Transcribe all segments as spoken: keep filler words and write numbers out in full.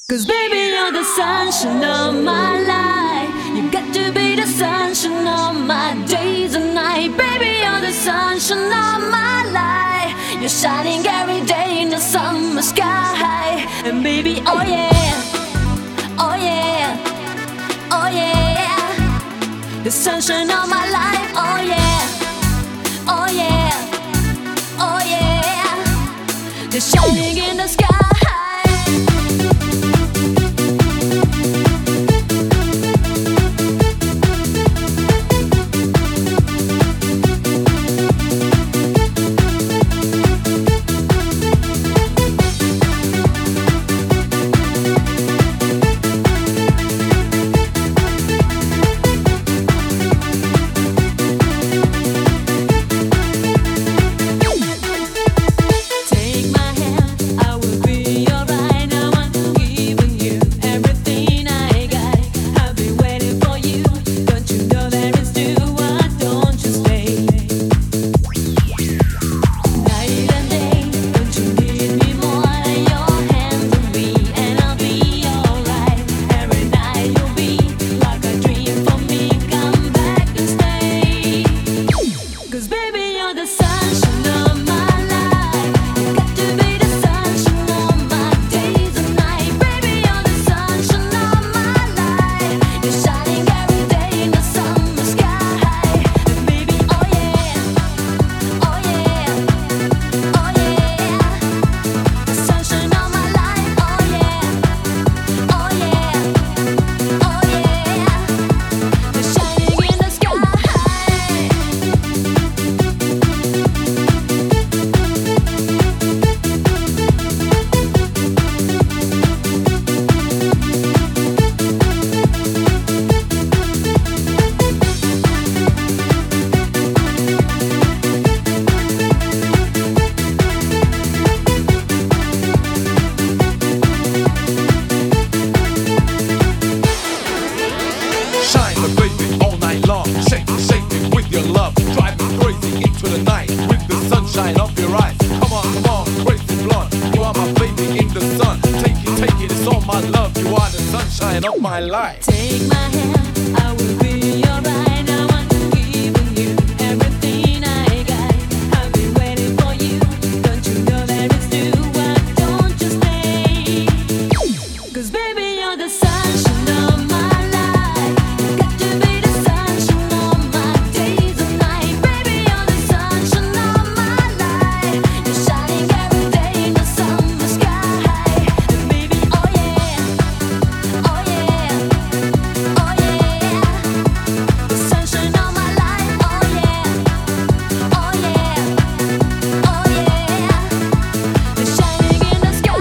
'Cause baby, you're the sunshine of my life. You got to be the sunshine of my days and night. Baby, you're the sunshine of my life. You're shining every day in the summer sky. And baby, oh yeah, oh yeah, oh yeah, the sunshine of my life. Oh yeah, oh yeah, oh yeah, you're shining in the sky. Of my life. Take my hand, I will be your ride. I want to give you everything I got. I've been waiting for you. Don't you know that it's due? Why don't you stay? 'Cause baby, you're the sunshine of my life. You got to be the sunshine of my days and night. Baby, you're the sunshine of my life. You're shining every day in the summer sky. And baby, oh yeah, oh yeah, oh yeah, the sunshine of my life. Oh yeah, oh yeah, oh yeah, you're shining in the sky.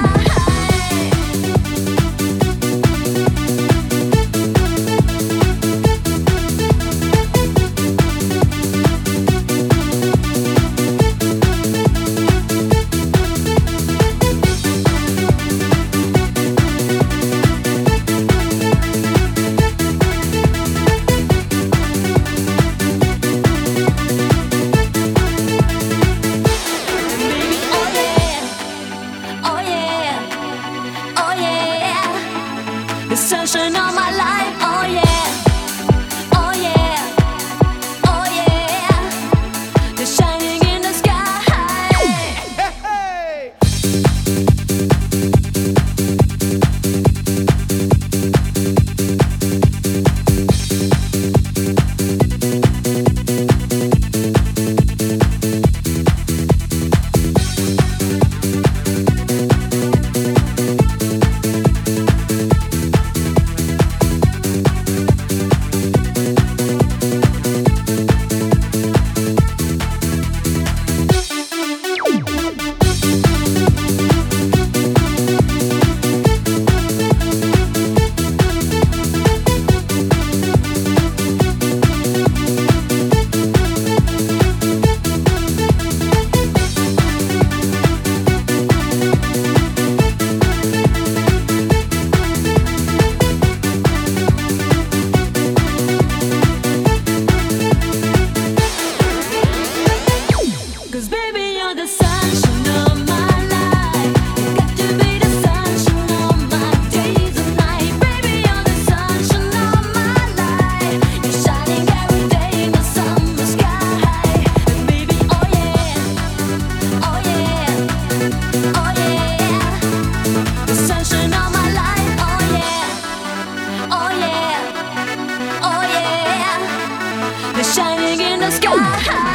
Oh yeah, oh yeah, the sunshine of my life. Oh yeah, oh yeah, oh yeah, the shining in the sky. Hey! shining in the sky.